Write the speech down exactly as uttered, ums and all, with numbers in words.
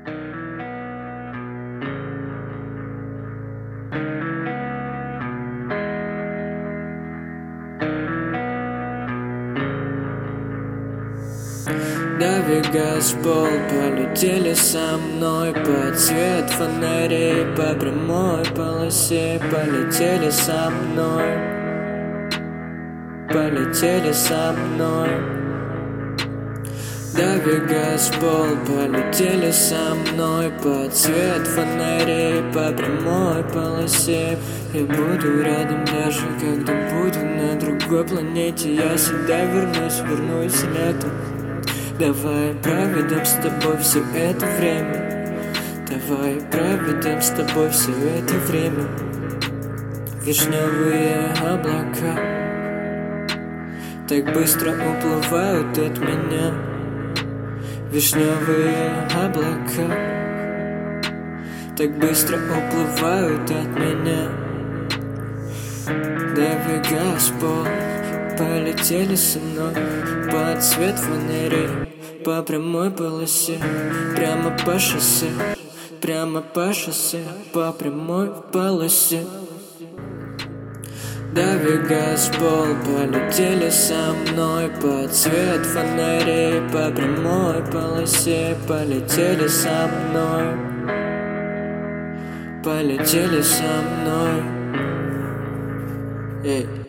Дави газ в пол, полетели со мной под свет фонарей по прямой полосе. Полетели со мной, полетели со мной. Дави газ в пол, полетели со мной под свет фонарей по прямой полосе. Я буду рядом даже когда буду на другой планете. Я всегда вернусь, вернусь летом. Давай проведем с тобой все это время. Давай проведем с тобой все это время. Вишневые облака так быстро уплывают от меня. Вишневые облака так быстро уплывают от меня. Дави газ в пол, полетели со мной под свет фонарей по прямой полосе. Прямо по шоссе, прямо по шоссе, по прямой полосе. Дави газ в пол, полетели со мной под свет фонарей по прямой полосе. Полетели со мной, полетели со мной. Эй.